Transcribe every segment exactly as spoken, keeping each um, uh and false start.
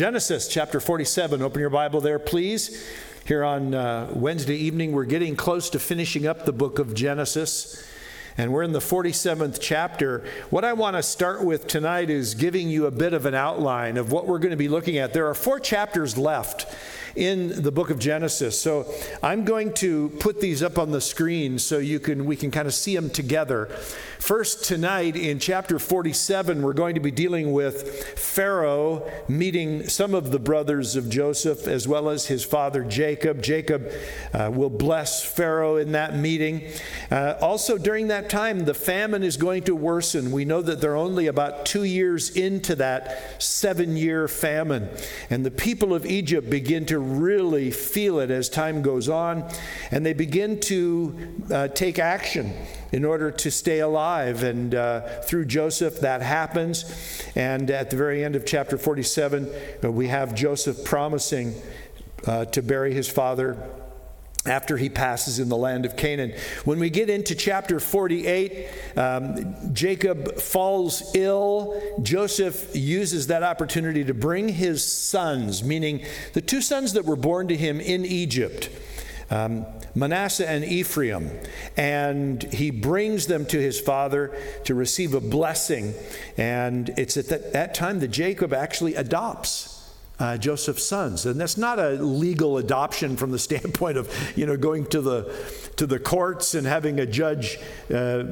Genesis chapter forty-seven. Open your Bible there, please. Here on uh, Wednesday evening, we're getting close to finishing up the book of Genesis. And we're in the forty-seventh chapter. What I want to start with tonight is giving you a bit of an outline of what we're going to be looking at. There are four chapters left in the book of Genesis. So I'm going to put these up on the screen so you can we can kind of see them together. First, tonight in chapter forty-seven, we're going to be dealing with Pharaoh meeting some of the brothers of Joseph as well as his father Jacob. Jacob uh, will bless Pharaoh in that meeting. Uh, also, during that time, the famine is going to worsen. We know that they're only about two years into that seven-year famine. And the people of Egypt begin to really feel it as time goes on, and they begin to uh, take action in order to stay alive. And uh, through Joseph, that happens. And at the very end of chapter forty-seven, uh, we have Joseph promising uh, to bury his father after he passes in the land of Canaan. When we get into chapter forty-eight, um, Jacob falls ill. Joseph uses that opportunity to bring his sons, meaning the two sons that were born to him in Egypt, um, Manasseh and Ephraim, and he brings them to his father to receive a blessing. And it's at that, that time that Jacob actually adopts Uh, Joseph's sons. And that's not a legal adoption from the standpoint of, you know, going to the to the courts and having a judge uh,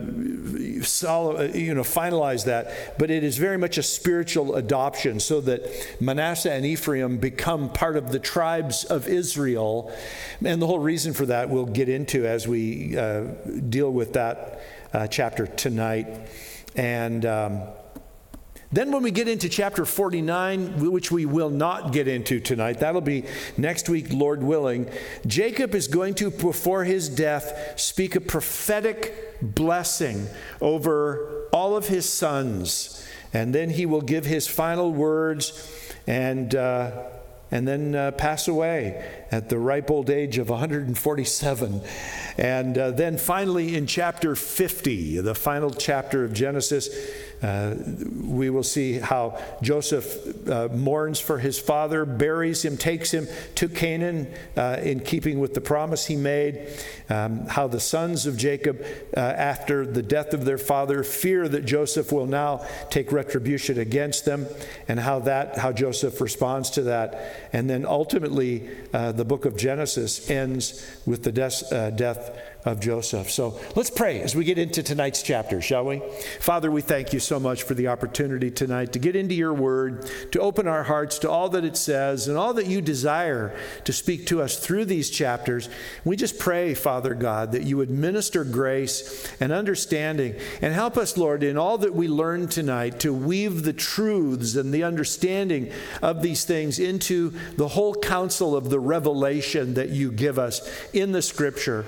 sol- you know, finalize that. But it is very much a spiritual adoption, so that Manasseh and Ephraim become part of the tribes of Israel. And the whole reason for that we'll get into as we uh, deal with that uh, chapter tonight. And um, Then when we get into chapter forty-nine, which we will not get into tonight, that'll be next week, Lord willing, Jacob is going to, before his death, speak a prophetic blessing over all of his sons. And then he will give his final words and uh, and then uh, pass away at the ripe old age of one hundred forty-seven. And uh, then finally in chapter fifty, the final chapter of Genesis, Uh, we will see how Joseph uh, mourns for his father, buries him, takes him to Canaan uh, in keeping with the promise he made. Um, how the sons of Jacob, uh, after the death of their father, fear that Joseph will now take retribution against them, and how that how Joseph responds to that. And then ultimately, uh, the book of Genesis ends with the death, uh, death of Joseph. So let's pray as we get into tonight's chapter, shall we? Father, we thank you so much for the opportunity tonight to get into your word, to open our hearts to all that it says and all that you desire to speak to us through these chapters. We just pray, Father God, that you would minister grace and understanding, and help us, Lord, in all that we learn tonight to weave the truths and the understanding of these things into the whole counsel of the revelation that you give us in the Scripture.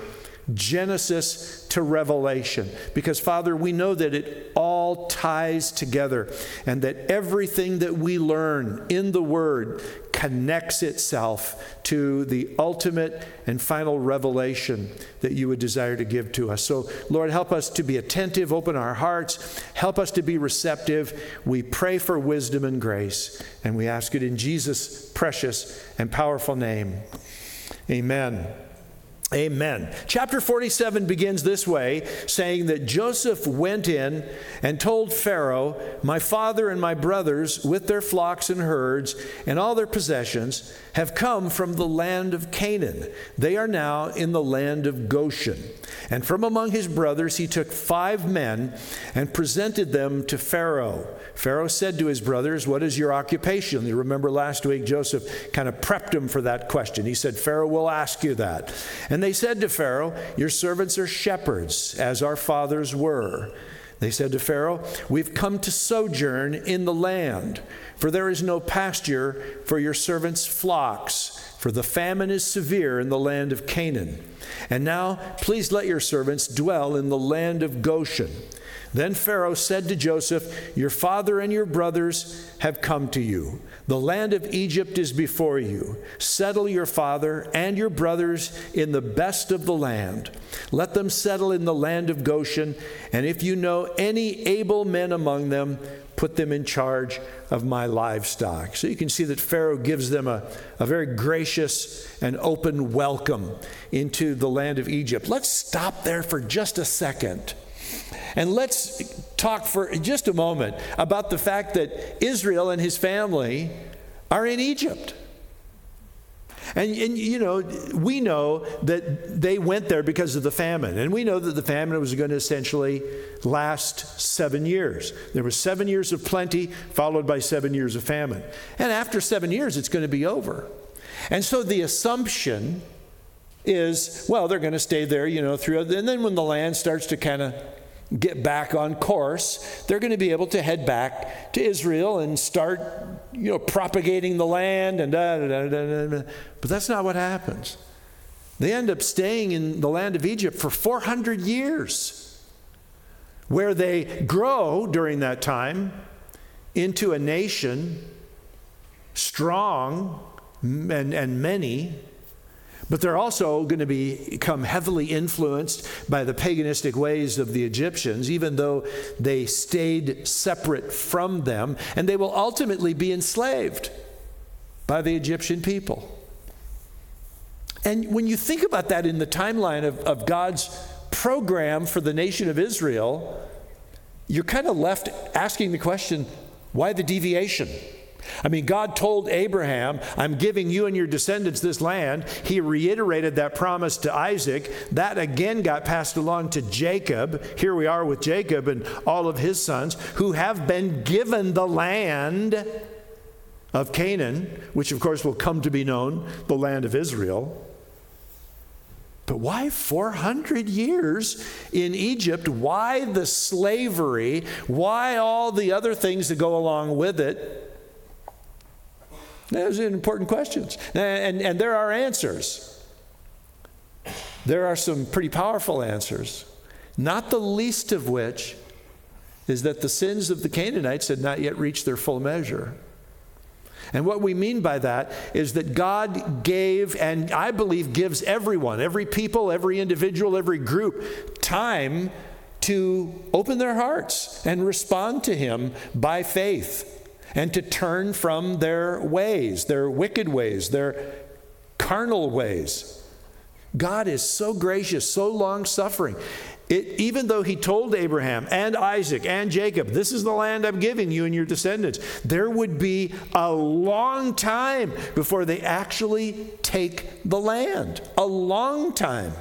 Genesis to Revelation. Because, Father, we know that it all ties together, and that everything that we learn in the Word connects itself to the ultimate and final revelation that you would desire to give to us. So, Lord, help us to be attentive, open our hearts, help us to be receptive. We pray for wisdom and grace, and we ask it in Jesus' precious and powerful name. Amen. Amen. Chapter forty-seven begins this way, saying that Joseph went in and told Pharaoh, "My father and my brothers, with their flocks and herds and all their possessions, have come from the land of Canaan. They are now in the land of Goshen." And from among his brothers he took five men and presented them to Pharaoh. Pharaoh said to his brothers, "What is your occupation?" You remember last week Joseph kind of prepped him for that question. He said, "Pharaoh will ask you that." And they said to Pharaoh, "Your servants are shepherds, as our fathers were." They said to Pharaoh, "We've come to sojourn in the land, for there is no pasture for your servants' flocks, for the famine is severe in the land of Canaan. And now please let your servants dwell in the land of Goshen." Then Pharaoh said to Joseph, "Your father and your brothers have come to you. The land of Egypt is before you. Settle your father and your brothers in the best of the land. Let them settle in the land of Goshen, and if you know any able men among them, put them in charge of my livestock. So you can see that Pharaoh gives them a, a very gracious and open welcome into the land of Egypt. Let's stop there for just a second. And let's talk for just a moment about the fact that Israel and his family are in Egypt. And, and, you know, we know that they went there because of the famine. And we know that the famine was going to essentially last seven years. There was seven years of plenty, followed by seven years of famine. And after seven years, it's going to be over. And so the assumption is, well, they're going to stay there, you know, through. And then when the land starts to kind of get back on course, they're going to be able to head back to Israel and start, you know, propagating the land and da, da, da, da, da. But that's not what happens. They end up staying in the land of Egypt for four hundred years, where they grow during that time into a nation strong and, and many. But they're also going to be, become heavily influenced by the paganistic ways of the Egyptians, even though they stayed separate from them. And they will ultimately be enslaved by the Egyptian people. And when you think about that in the timeline of, of God's program for the nation of Israel, you're kind of left asking the question, why the deviation? I mean, God told Abraham, I'm giving you and your descendants this land. He reiterated that promise to Isaac. That again got passed along to Jacob. Here we are with Jacob and all of his sons who have been given the land of Canaan, which of course will come to be known, the land of Israel. But why four hundred years in Egypt? Why the slavery? Why all the other things that go along with it? Those are important questions. And, and there are answers. There are some pretty powerful answers, not the least of which is that the sins of the Canaanites had not yet reached their full measure. And what we mean by that is that God gave, and I believe gives everyone, every people, every individual, every group, time to open their hearts and respond to Him by faith. And to turn from their ways, their wicked ways, their carnal ways. God is so gracious, so long-suffering. It, even though He told Abraham and Isaac and Jacob, this is the land I'm giving you and your descendants, there would be a long time before they actually take the land. A long time.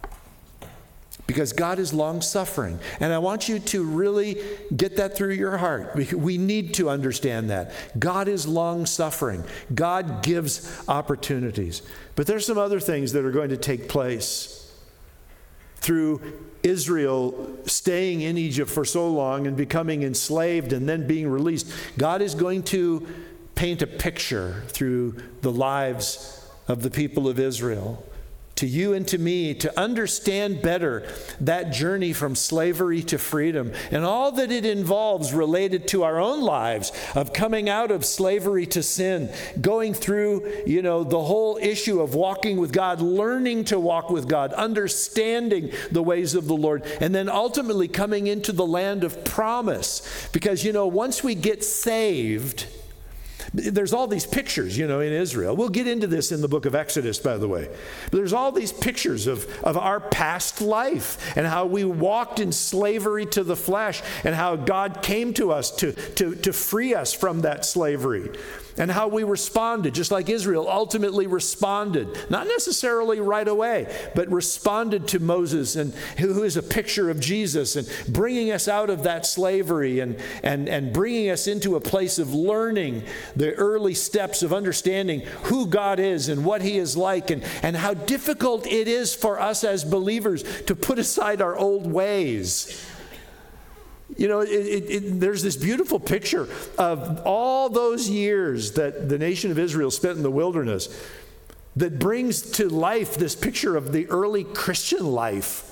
Because God is long-suffering. And I want you to really get that through your heart. We need to understand that. God is long-suffering. God gives opportunities. But there's some other things that are going to take place through Israel staying in Egypt for so long and becoming enslaved and then being released. God is going to paint a picture through the lives of the people of Israel, to you and to me, to understand better that journey from slavery to freedom and all that it involves related to our own lives of coming out of slavery to sin, going through, you know, the whole issue of walking with God, learning to walk with God, understanding the ways of the Lord, and then ultimately coming into the land of promise. Because, you know, once we get saved, there's all these pictures, you know, in Israel. We'll get into this in the book of Exodus, by the way. But there's all these pictures of, of our past life and how we walked in slavery to the flesh and how God came to us to, to, to free us from that slavery. And how we responded, just like Israel ultimately responded, not necessarily right away, but responded to Moses, and who is a picture of Jesus, and bringing us out of that slavery and, and, and bringing us into a place of learning the early steps of understanding who God is and what He is like, and, and how difficult it is for us as believers to put aside our old ways. You know, it, it, it, there's this beautiful picture of all those years that the nation of Israel spent in the wilderness that brings to life this picture of the early Christian life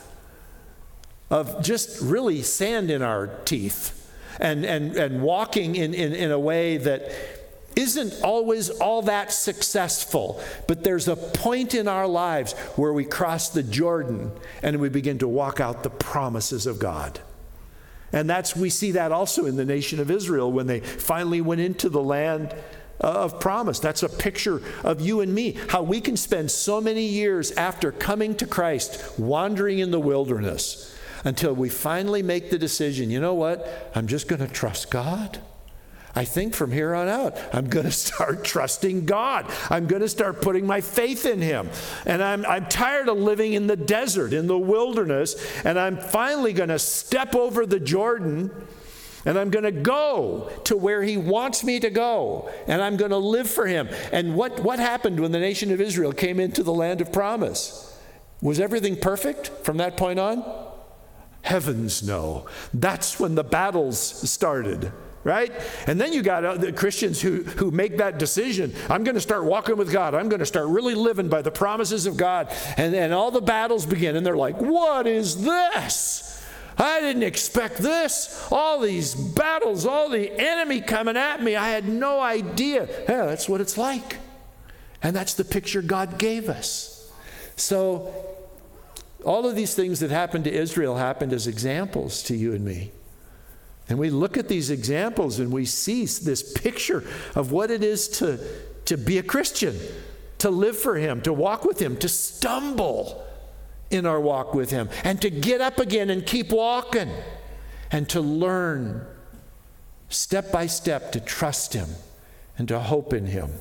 of just really sand in our teeth and, and, and walking in, in, in a way that isn't always all that successful. But there's a point in our lives where we cross the Jordan and we begin to walk out the promises of God. And that's, we see that also in the nation of Israel when they finally went into the land of promise. That's a picture of you and me, how we can spend so many years after coming to Christ wandering in the wilderness until we finally make the decision, you know what, I'm just going to trust God. I think from here on out, I'm going to start trusting God. I'm going to start putting my faith in Him. And I'm, I'm tired of living in the desert, in the wilderness, and I'm finally going to step over the Jordan, and I'm going to go to where He wants me to go, and I'm going to live for Him. And what, what happened when the nation of Israel came into the land of promise? Was everything perfect from that point on? Heavens no. That's when the battles started. Right? And then you got uh, the Christians who, who make that decision. I'm going to start walking with God. I'm going to start really living by the promises of God. And then all the battles begin. And they're like, what is this? I didn't expect this. All these battles, all the enemy coming at me. I had no idea. Yeah, that's what it's like. And that's the picture God gave us. So all of these things that happened to Israel happened as examples to you and me. And we look at these examples and we see this picture of what it is to, to be a Christian, to live for Him, to walk with Him, to stumble in our walk with Him, and to get up again and keep walking, and to learn step by step to trust Him and to hope in Him.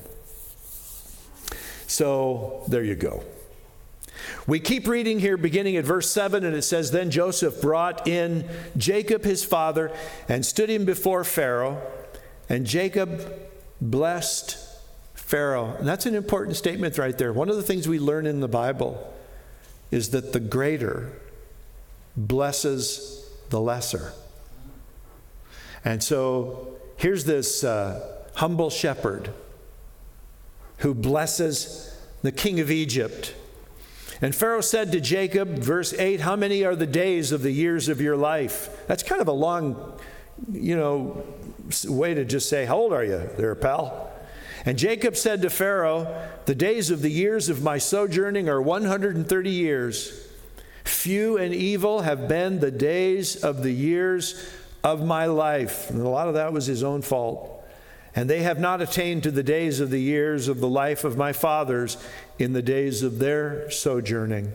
So there you go. We keep reading here beginning at verse seven, and it says, Then Joseph brought in Jacob his father and stood him before Pharaoh, and Jacob blessed Pharaoh. And that's an important statement right there. One of the things we learn in the Bible is that the greater blesses the lesser. And so here's this uh, humble shepherd who blesses the king of Egypt. And Pharaoh said to Jacob, verse eight, how many are the days of the years of your life? That's kind of a long, you know, way to just say, how old are you there, pal? And Jacob said to Pharaoh, the days of the years of my sojourning are one hundred thirty years. Few and evil have been the days of the years of my life. And a lot of that was his own fault. And they have not attained to the days of the years of the life of my fathers in the days of their sojourning.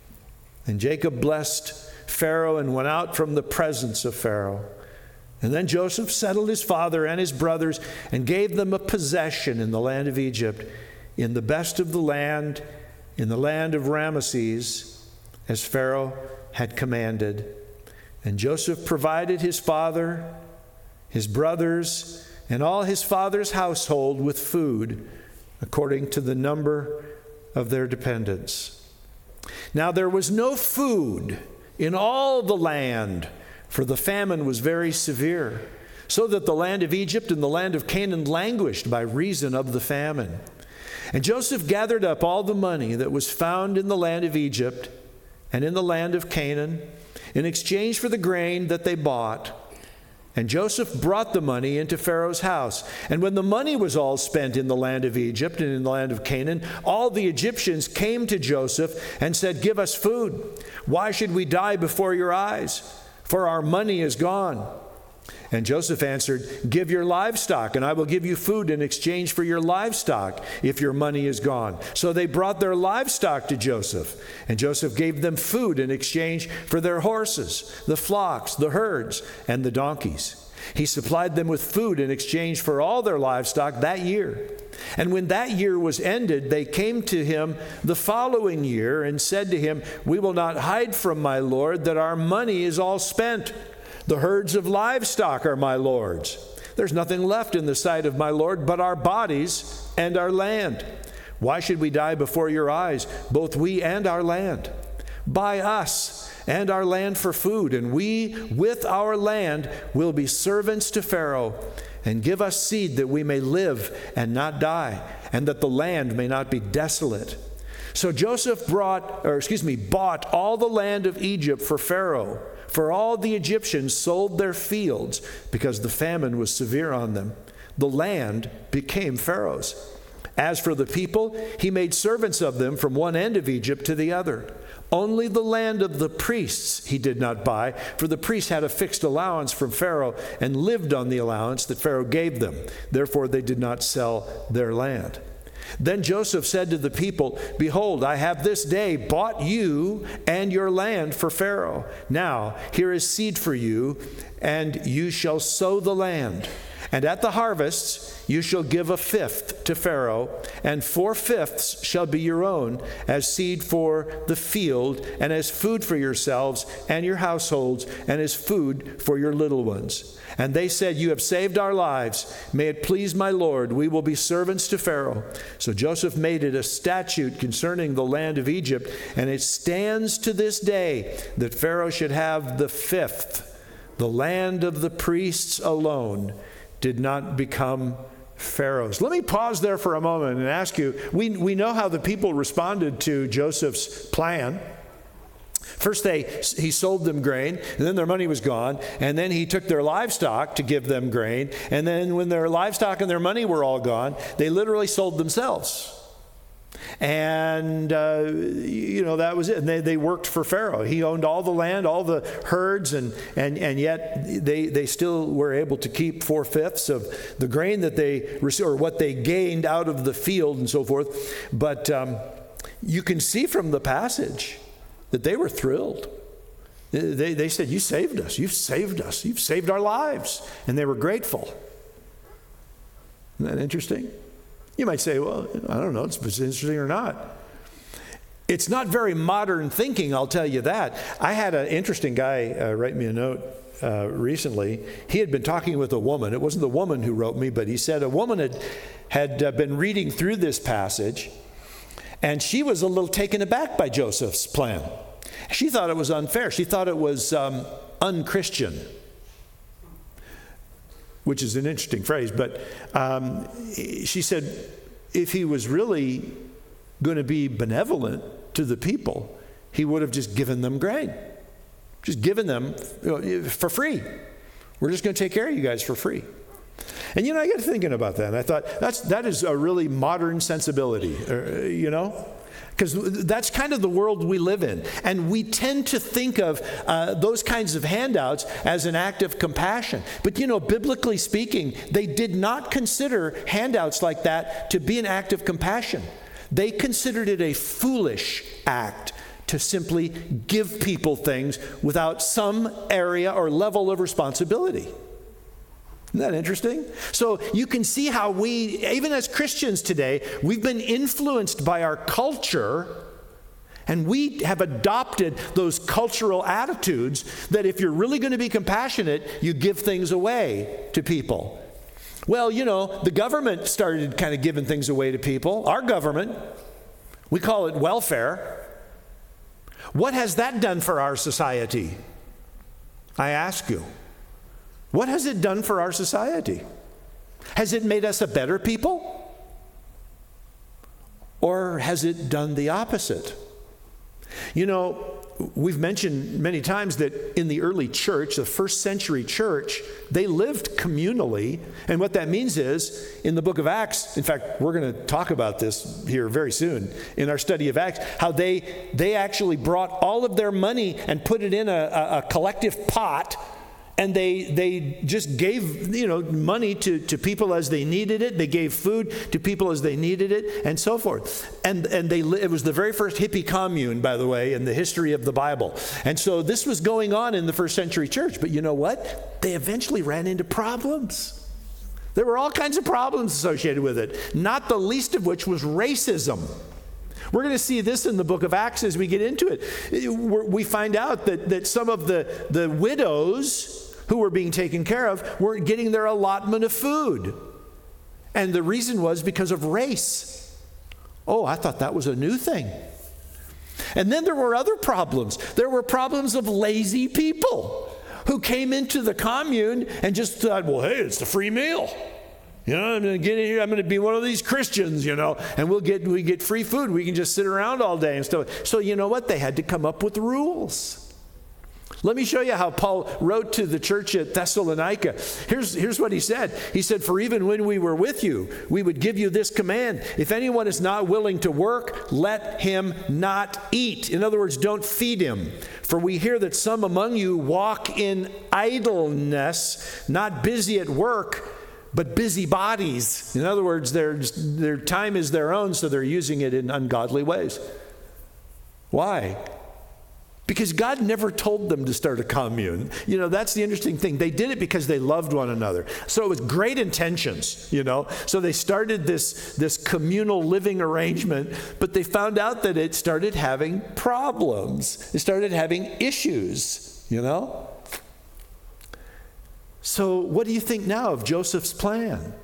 And Jacob blessed Pharaoh and went out from the presence of Pharaoh. And then Joseph settled his father and his brothers and gave them a possession in the land of Egypt, in the best of the land, in the land of Ramesses, as Pharaoh had commanded. And Joseph provided his father, his brothers, and all his father's household with food according to the number of their dependents. Now there was no food in all the land, for the famine was very severe, so that the land of Egypt and the land of Canaan languished by reason of the famine. And Joseph gathered up all the money that was found in the land of Egypt and in the land of Canaan in exchange for the grain that they bought. And Joseph brought the money into Pharaoh's house. And when the money was all spent in the land of Egypt and in the land of Canaan, all the Egyptians came to Joseph and said, give us food. Why should we die before your eyes? For our money is gone. And Joseph answered, give your livestock, and I will give you food in exchange for your livestock if your money is gone. So they brought their livestock to Joseph, and Joseph gave them food in exchange for their horses, the flocks, the herds, and the donkeys. He supplied them with food in exchange for all their livestock that year. And when that year was ended, they came to him the following year and said to him, we will not hide from my lord that our money is all spent. The herds of livestock are my lord's. There's nothing left in the sight of my lord but our bodies and our land. Why should we die before your eyes, both we and our land? Buy us and our land for food, and we with our land will be servants to Pharaoh, and give us seed that we may live and not die, and that the land may not be desolate. So Joseph brought, or excuse me, bought all the land of Egypt for Pharaoh. For all the Egyptians sold their fields because the famine was severe on them. The land became Pharaoh's. As for the people, he made servants of them from one end of Egypt to the other. Only the land of the priests he did not buy, for the priests had a fixed allowance from Pharaoh and lived on the allowance that Pharaoh gave them. Therefore they did not sell their land. Then Joseph said to the people, Behold, I have this day bought you and your land for Pharaoh. Now here is seed for you, and you shall sow the land. And at the harvests you shall give a fifth to Pharaoh, and four-fifths shall be your own, as seed for the field, and as food for yourselves and your households, and as food for your little ones. And they said, You have saved our lives. May it please my Lord, we will be servants to Pharaoh. So Joseph made it a statute concerning the land of Egypt, and it stands to this day that Pharaoh should have the fifth. The land of the priests alone did not become Pharaoh's. Let me pause there for a moment and ask you, we, we know how the people responded to Joseph's plan. First, they he sold them grain, and then their money was gone, and then he took their livestock to give them grain, and then when their livestock and their money were all gone, they literally sold themselves. And, uh, you know, that was it. And they, they worked for Pharaoh. He owned all the land, all the herds, and, and, and yet they, they still were able to keep four-fifths of the grain that they received, or what they gained out of the field and so forth. But um, you can see from the passage that they were thrilled. They, they said, You saved us. You've saved us. You've saved our lives. And they were grateful. Isn't that interesting? You might say, well, I don't know, it's interesting or not. It's not very modern thinking, I'll tell you that. I had an interesting guy uh, write me a note uh, recently. He had been talking with a woman. It wasn't the woman who wrote me, but he said a woman had, had uh, been reading through this passage, and she was a little taken aback by Joseph's plan. She thought it was unfair. She thought it was um, unchristian, which is an interesting phrase, but um, she said if he was really going to be benevolent to the people, he would have just given them grain, just given them you know, for free. We're just going to take care of you guys for free. And you know, I got thinking about that, and I thought that's that is a really modern sensibility, uh, you know? Because that's kind of the world we live in. And we tend to think of uh, those kinds of handouts as an act of compassion. But you know, biblically speaking, they did not consider handouts like that to be an act of compassion. They considered it a foolish act to simply give people things without some area or level of responsibility. Isn't that interesting? So you can see how we, even as Christians today, we've been influenced by our culture, and we have adopted those cultural attitudes that if you're really going to be compassionate, you give things away to people. Well, you know, the government started kind of giving things away to people. Our government, we call it welfare. What has that done for our society? I ask you. What has it done for our society? Has it made us a better people? Or has it done the opposite? You know, we've mentioned many times that in the early church, the first century church, they lived communally. And what that means is, in the book of Acts, in fact, we're going to talk about this here very soon in our study of Acts, how they, they actually brought all of their money and put it in a, a, a collective pot. And they they just gave, you know, money to, to people as they needed it. They gave food to people as they needed it, and so forth. And and they it was the very first hippie commune, by the way, in the history of the Bible. And so this was going on in the first century church. But you know what? They eventually ran into problems. There were all kinds of problems associated with it, not the least of which was racism. We're going to see this in the book of Acts as we get into it. We find out that, that some of the, the widows who were being taken care of weren't getting their allotment of food. And the reason was because of race. Oh, I thought that was a new thing. And then there were other problems. There were problems of lazy people who came into the commune and just thought, well, hey, it's a free meal. You know, I'm going to get in here. I'm going to be one of these Christians, you know, and we'll get we get free food. We can just sit around all day and stuff. So you know what? They had to come up with rules. Let me show you how Paul wrote to the church at Thessalonica. Here's, here's what he said. He said, for even when we were with you, we would give you this command. If anyone is not willing to work, let him not eat. In other words, don't feed him. For we hear that some among you walk in idleness, not busy at work, but busy bodies. In other words, their, their time is their own, so they're using it in ungodly ways. Why? Because God never told them to start a commune. You know, that's the interesting thing. They did it because they loved one another. So it was great intentions, you know. So they started this, this communal living arrangement, but they found out that it started having problems. It started having issues, you know. So what do you think now of Joseph's plan?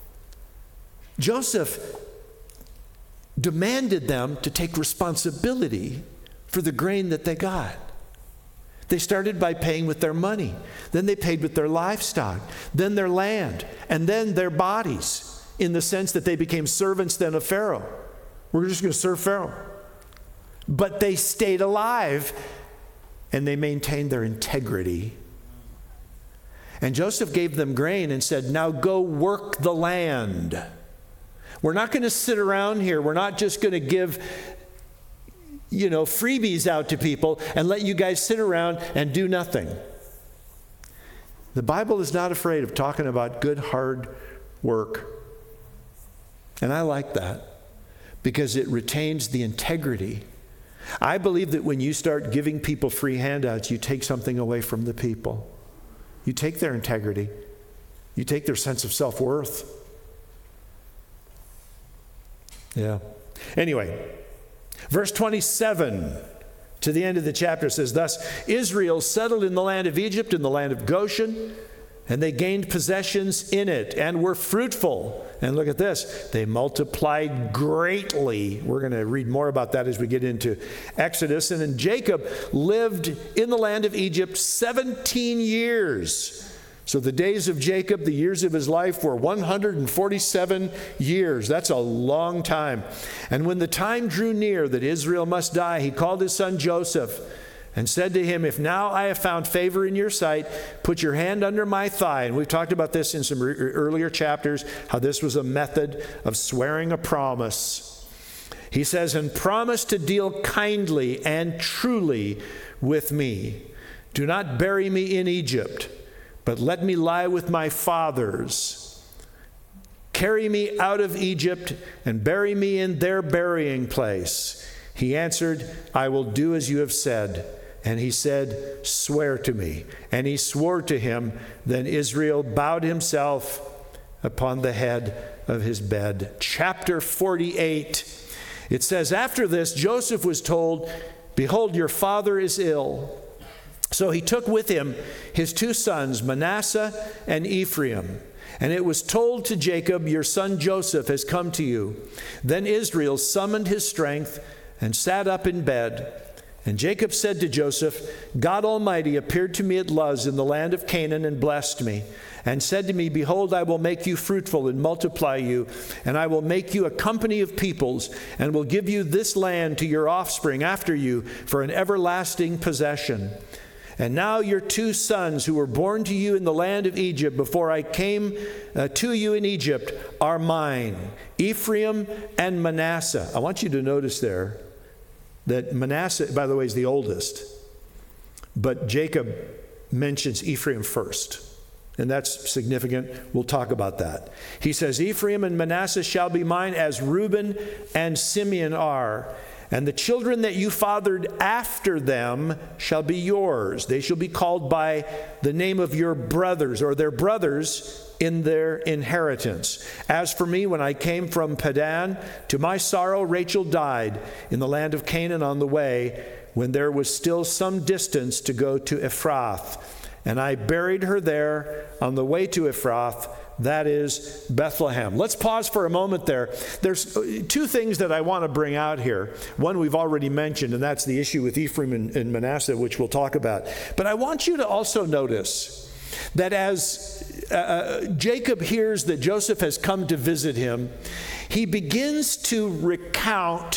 Joseph demanded them to take responsibility for the grain that they got. They started by paying with their money. Then they paid with their livestock. Then their land. And then their bodies, in the sense that they became servants then of Pharaoh. We're just going to serve Pharaoh. But they stayed alive and they maintained their integrity. And Joseph gave them grain and said, now go work the land. We're not going to sit around here. We're not just going to give, you know, freebies out to people and let you guys sit around and do nothing. The Bible is not afraid of talking about good, hard work. And I like that because it retains the integrity. I believe that when you start giving people free handouts, you take something away from the people. You take their integrity. You take their sense of self-worth. Yeah. Anyway, verse twenty-seven to the end of the chapter says, thus Israel settled in the land of Egypt, in the land of Goshen, and they gained possessions in it and were fruitful. And look at this, they multiplied greatly. We're going to read more about that as we get into Exodus. And then Jacob lived in the land of Egypt seventeen years. So the days of Jacob, the years of his life, were one hundred forty-seven years. That's a long time. And when the time drew near that Israel must die, he called his son Joseph and said to him, if now I have found favor in your sight, put your hand under my thigh. And we've talked about this in some re- earlier chapters, how this was a method of swearing a promise. He says, and promise to deal kindly and truly with me. Do not bury me in Egypt, but let me lie with my fathers. Carry me out of Egypt and bury me in their burying place. He answered, I will do as you have said. And he said, swear to me. And he swore to him. Then Israel bowed himself upon the head of his bed. Chapter forty-eight. It says, after this, Joseph was told, behold, your father is ill. So he took with him his two sons, Manasseh and Ephraim. And it was told to Jacob, your son Joseph has come to you. Then Israel summoned his strength and sat up in bed. And Jacob said to Joseph, God Almighty appeared to me at Luz in the land of Canaan and blessed me, and said to me, behold, I will make you fruitful and multiply you, and I will make you a company of peoples, and will give you this land to your offspring after you for an everlasting possession. And now your two sons who were born to you in the land of Egypt before I came uh, to you in Egypt are mine, Ephraim and Manasseh. I want you to notice there that Manasseh, by the way, is the oldest. But Jacob mentions Ephraim first. And that's significant. We'll talk about that. He says, Ephraim and Manasseh shall be mine as Reuben and Simeon are. And the children that you fathered after them shall be yours. They shall be called by the name of your brothers, or their brothers in their inheritance. As for me, when I came from Padan, to my sorrow Rachel died in the land of Canaan on the way, when there was still some distance to go to Ephrath. And I buried her there on the way to Ephrath, that is Bethlehem. Let's pause for a moment there. There's two things that I want to bring out here. One we've already mentioned, and that's the issue with Ephraim and, and Manasseh, which we'll talk about. But I want you to also notice that as uh, Jacob hears that Joseph has come to visit him, he begins to recount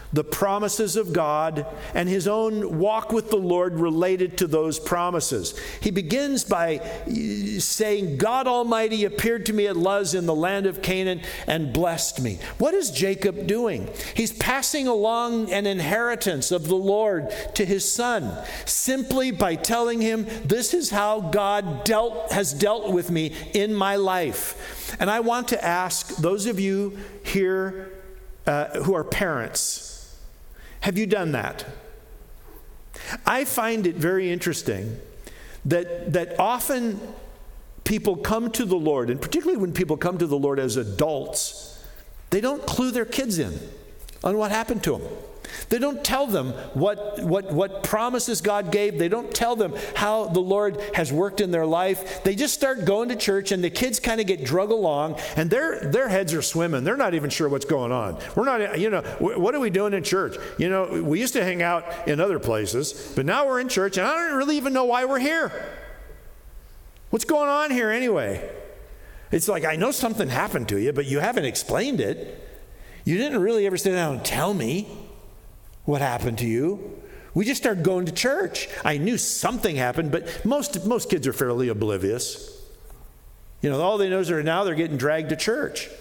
the promises of God, and his own walk with the Lord related to those promises. He begins by saying, God Almighty appeared to me at Luz in the land of Canaan and blessed me. What is Jacob doing? He's passing along an inheritance of the Lord to his son, simply by telling him, this is how God dealt, has dealt with me in my life. And I want to ask those of you here uh, who are parents, have you done that? I find it very interesting that, that often people come to the Lord, and particularly when people come to the Lord as adults, they don't clue their kids in on what happened to them. They don't tell them what, what, what promises God gave. They don't tell them how the Lord has worked in their life. They just start going to church, and the kids kind of get drug along, and their, their heads are swimming. They're not even sure what's going on. We're not, you know, what are we doing in church? You know, we used to hang out in other places, but now we're in church, and I don't really even know why we're here. What's going on here anyway? It's like, I know something happened to you, but you haven't explained it. You didn't really ever sit down and tell me what happened to you. We just started going to church. I knew something happened, but most most kids are fairly oblivious. You know, all they know is that now they're getting dragged to church.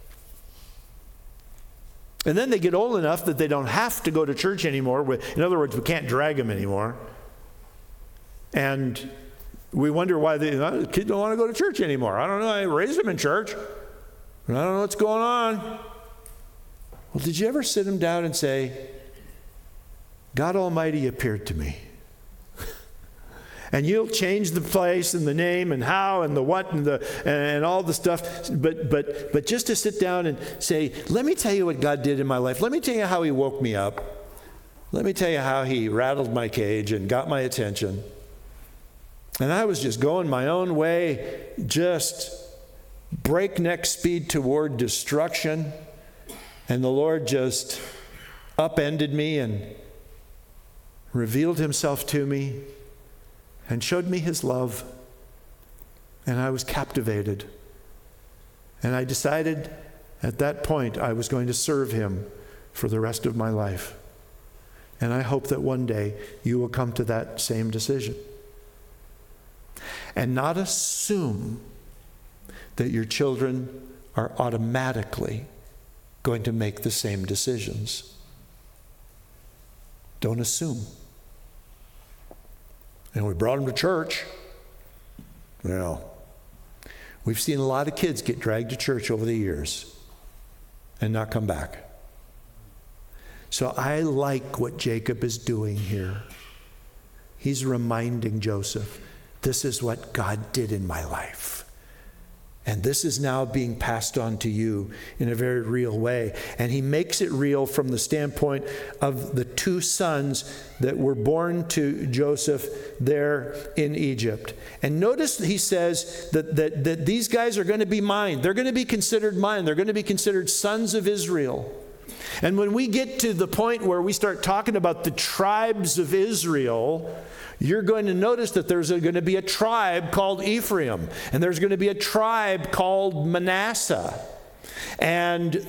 And then they get old enough that they don't have to go to church anymore. In other words, we can't drag them anymore. And we wonder why the, the kids don't want to go to church anymore. I don't know. I raised them in church, but I don't know what's going on. Well, did you ever sit them down and say, God Almighty appeared to me? And you'll change the place and the name and how and the what and the and all the stuff. But but but just to sit down and say, let me tell you what God did in my life. Let me tell you how he woke me up. Let me tell you how he rattled my cage and got my attention. And I was just going my own way, just breakneck speed toward destruction. And the Lord just upended me and revealed himself to me and showed me his love. And I was captivated. And I decided at that point I was going to serve him for the rest of my life. And I hope that one day you will come to that same decision. And not assume that your children are automatically going to make the same decisions. Don't assume. And we brought them to church. Well, we've seen a lot of kids get dragged to church over the years and not come back. So I like what Jacob is doing here. He's reminding Joseph, this is what God did in my life. And this is now being passed on to you in a very real way. And he makes it real from the standpoint of the two sons that were born to Joseph there in Egypt. And notice he says that, that, that these guys are going to be mine. They're going to be considered mine. They're going to be considered sons of Israel. And when we get to the point where we start talking about the tribes of Israel, you're going to notice that there's going to be a tribe called Ephraim, and there's going to be a tribe called Manasseh. And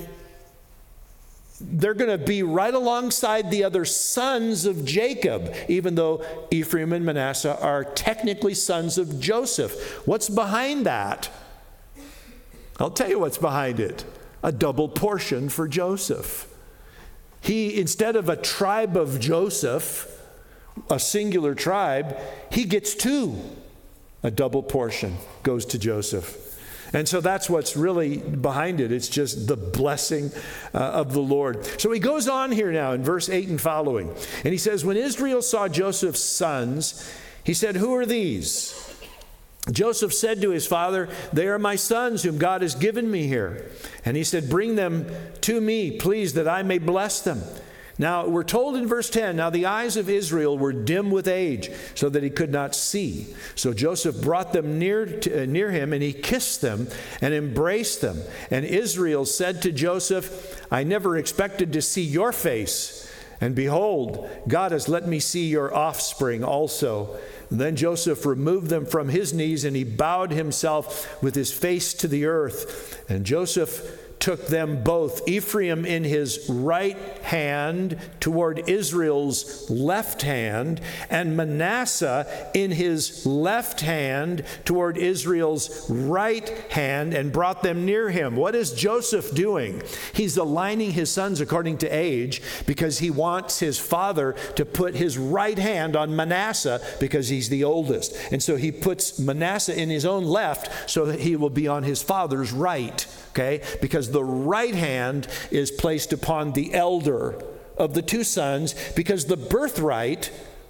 they're going to be right alongside the other sons of Jacob, even though Ephraim and Manasseh are technically sons of Joseph. What's behind that? I'll tell you what's behind it. A double portion for Joseph. He, instead of a tribe of Joseph, a singular tribe, he gets two. A double portion goes to Joseph. And so that's what's really behind it. It's just the blessing uh, of the Lord. So he goes on here now in verse eight and following. And he says, when Israel saw Joseph's sons, he said, who are these? Joseph said to his father, they are my sons whom God has given me here. And he said, bring them to me, please, that I may bless them. Now, we're told in verse ten, now the eyes of Israel were dim with age, so that he could not see. So Joseph brought them near, to, uh, near him, and he kissed them and embraced them. And Israel said to Joseph, I never expected to see your face. And behold, God has let me see your offspring also. And then Joseph removed them from his knees, and he bowed himself with his face to the earth. And Joseph took them both, Ephraim in his right hand toward Israel's left hand, and Manasseh in his left hand toward Israel's right hand, and brought them near him. What is Joseph doing? He's aligning his sons according to age, because he wants his father to put his right hand on Manasseh because he's the oldest. And so he puts Manasseh in his own left so that he will be on his father's right. Okay? Because the right hand is placed upon the elder of the two sons, because the birthright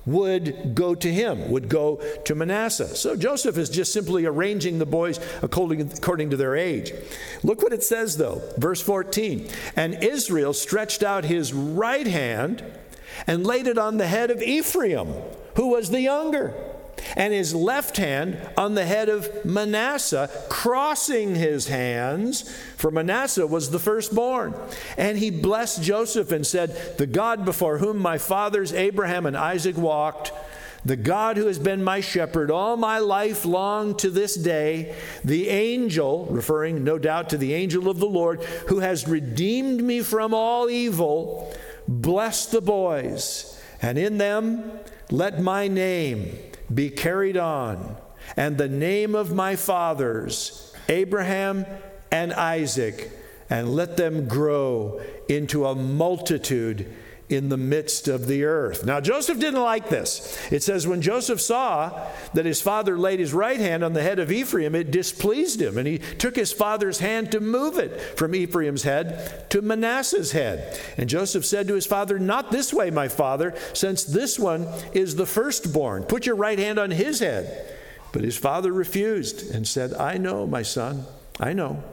would go to him, would go to Manasseh. So Joseph is just simply arranging the boys according, according to their age. Look what it says, though. Verse fourteen. And Israel stretched out his right hand and laid it on the head of Ephraim, who was the younger, and his left hand on the head of Manasseh, crossing his hands, for Manasseh was the firstborn. And he blessed Joseph and said, the God before whom my fathers Abraham and Isaac walked, the God who has been my shepherd all my life long to this day, the angel, referring no doubt to the angel of the Lord, who has redeemed me from all evil, bless the boys, and in them let my name be carried on, and the name of my fathers, Abraham and Isaac, and let them grow into a multitude in the midst of the earth. Now, Joseph didn't like this. It says when Joseph saw that his father laid his right hand on the head of Ephraim, it displeased him, and he took his father's hand to move it from Ephraim's head to Manasseh's head. And Joseph said to his father, not this way, my father, since this one is the firstborn. Put your right hand on his head. But his father refused and said, I know, my son, I know.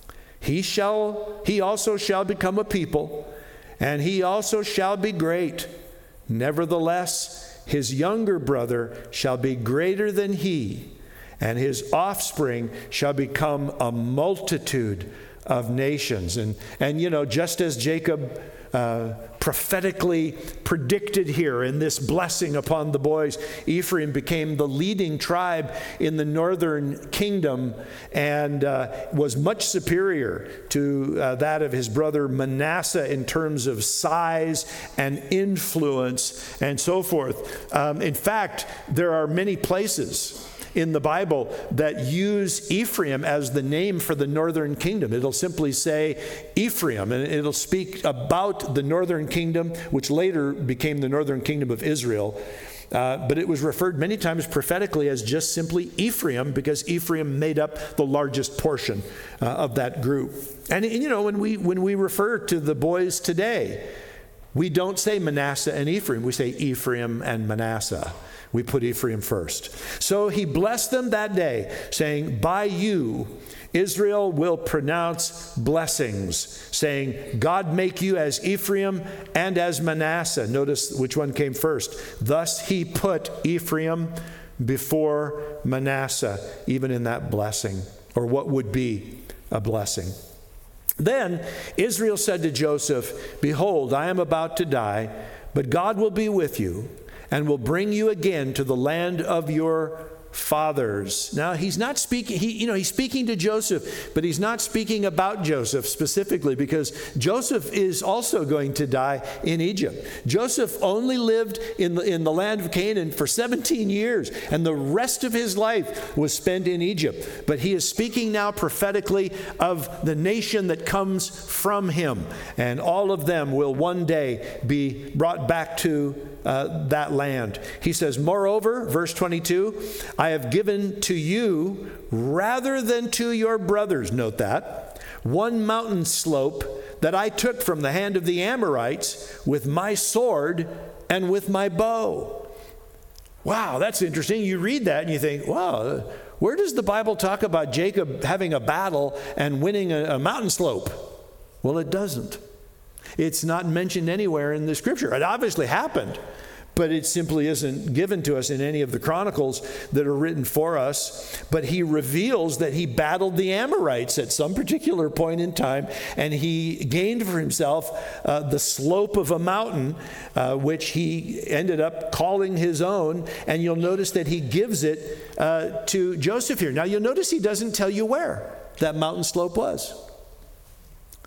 He shall, he also shall become a people, and he also shall be great. Nevertheless, his younger brother shall be greater than he, and his offspring shall become a multitude of nations. And, and you know, just as Jacob uh, prophetically predicted here in this blessing upon the boys, Ephraim became the leading tribe in the northern kingdom and uh, was much superior to uh, that of his brother Manasseh in terms of size and influence and so forth. Um, in fact, there are many places in the Bible that use Ephraim as the name for the northern kingdom. It'll simply say Ephraim, and it'll speak about the northern kingdom, which later became the northern kingdom of Israel. Uh, but it was referred many times prophetically as just simply Ephraim, because Ephraim made up the largest portion uh, of that group. And, and you know, when we when we refer to the boys today, we don't say Manasseh and Ephraim. We say Ephraim and Manasseh. We put Ephraim first. So he blessed them that day, saying, by you Israel will pronounce blessings, saying, God make you as Ephraim and as Manasseh. Notice which one came first. Thus he put Ephraim before Manasseh, even in that blessing, or what would be a blessing. Then Israel said to Joseph, behold, I am about to die, but God will be with you and will bring you again to the land of your fathers. Now, he's not speaking, he, you know, he's speaking to Joseph, but he's not speaking about Joseph specifically, because Joseph is also going to die in Egypt. Joseph only lived in the, in the land of Canaan for seventeen years, and the rest of his life was spent in Egypt. But he is speaking now prophetically of the nation that comes from him, and all of them will one day be brought back to uh, that land. He says, moreover, verse twenty-two, I have given to you rather than to your brothers, note that, one mountain slope that I took from the hand of the Amorites with my sword and with my bow. Wow, that's interesting. You read that and you think, wow, where does the Bible talk about Jacob having a battle and winning a, a mountain slope? Well, it doesn't. It's not mentioned anywhere in the scripture. It obviously happened, but it simply isn't given to us in any of the chronicles that are written for us. But he reveals that he battled the Amorites at some particular point in time, and he gained for himself uh, the slope of a mountain, uh, which he ended up calling his own. And you'll notice that he gives it uh, to Joseph here. Now, you'll notice he doesn't tell you where that mountain slope was.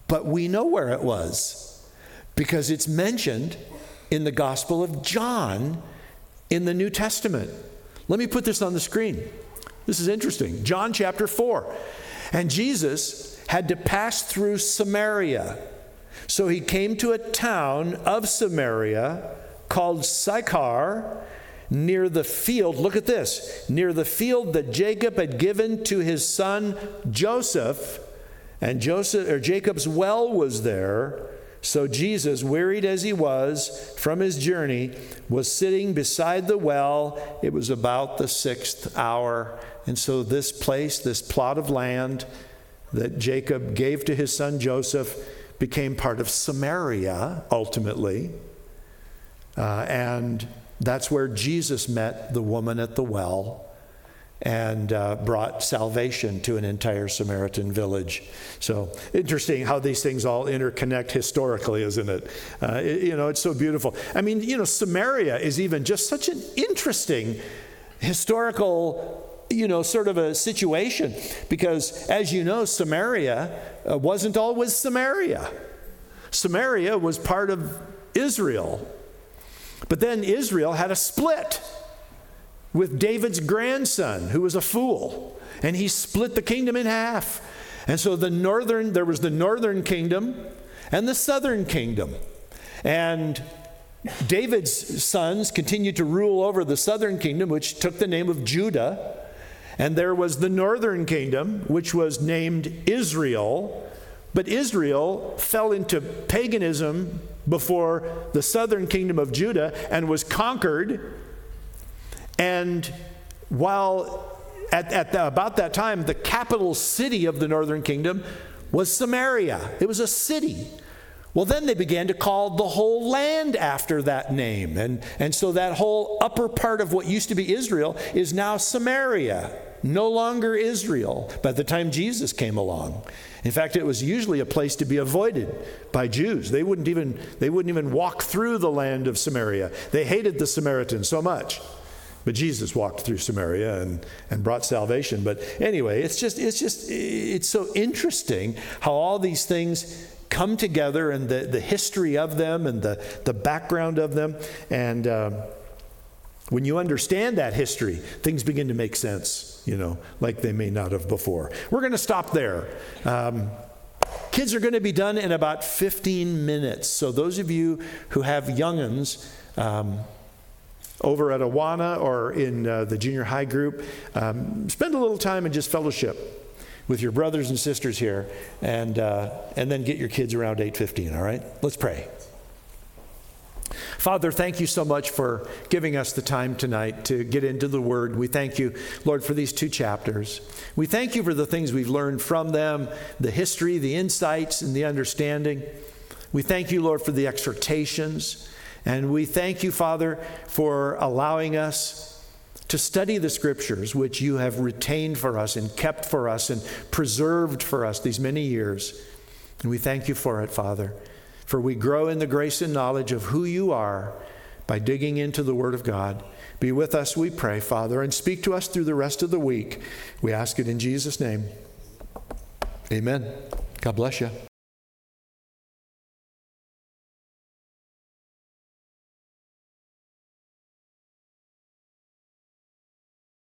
but we know where it was because it's mentioned in the Gospel of John in the New Testament. Let me put this on the screen. This is interesting. John chapter four. And Jesus had to pass through Samaria. So he came to a town of Samaria called Sychar, near the field. Look at this. Near the field that Jacob had given to his son Joseph. And Joseph or Jacob's well was there. So Jesus, wearied as he was from his journey, was sitting beside the well. It was about the sixth hour. And so this place, this plot of land that Jacob gave to his son Joseph, became part of Samaria, ultimately. Uh, and that's where Jesus met the woman at the well and uh, brought salvation to an entire Samaritan village. So interesting how these things all interconnect historically, isn't it? Uh, it you know, it's so beautiful. I mean, you know, Samaria is even just such an interesting historical, you know, sort of a situation, because as you know, Samaria uh, wasn't always Samaria. Samaria was part of Israel. But then Israel had a split with David's grandson, who was a fool, and he split the kingdom in half. And so the northern, there was the northern kingdom and the southern kingdom. And David's sons continued to rule over the southern kingdom, which took the name of Judah. And there was the northern kingdom, which was named Israel. But Israel fell into paganism before the southern kingdom of Judah and was conquered. And while at, at the, about that time, the capital city of the northern kingdom was Samaria. It was a city. Well, then they began to call the whole land after that name. And, and so that whole upper part of what used to be Israel is now Samaria, no longer Israel by the time Jesus came along. In fact, it was usually a place to be avoided by Jews. They wouldn't even, they wouldn't even walk through the land of Samaria. They hated the Samaritans so much. But Jesus walked through Samaria and, and brought salvation. But anyway, it's just, it's just, it's so interesting how all these things come together and the, the history of them and the, the background of them. And uh, when you understand that history, things begin to make sense, you know, like they may not have before. We're going to stop there. Um, kids are going to be done in about fifteen minutes. So those of you who have young'uns, um, over at Awana or in uh, the junior high group, um, spend a little time and just fellowship with your brothers and sisters here, and uh, and then get your kids around eight fifteen, all right? Let's pray. Father, thank you so much for giving us the time tonight to get into the Word. We thank you, Lord, for these two chapters. We thank you for the things we've learned from them, the history, the insights, and the understanding. We thank you, Lord, for the exhortations. And we thank you, Father, for allowing us to study the Scriptures, which you have retained for us and kept for us and preserved for us these many years. And we thank you for it, Father, for we grow in the grace and knowledge of who you are by digging into the Word of God. Be with us, we pray, Father, and speak to us through the rest of the week. We ask it in Jesus' name. Amen. God bless you.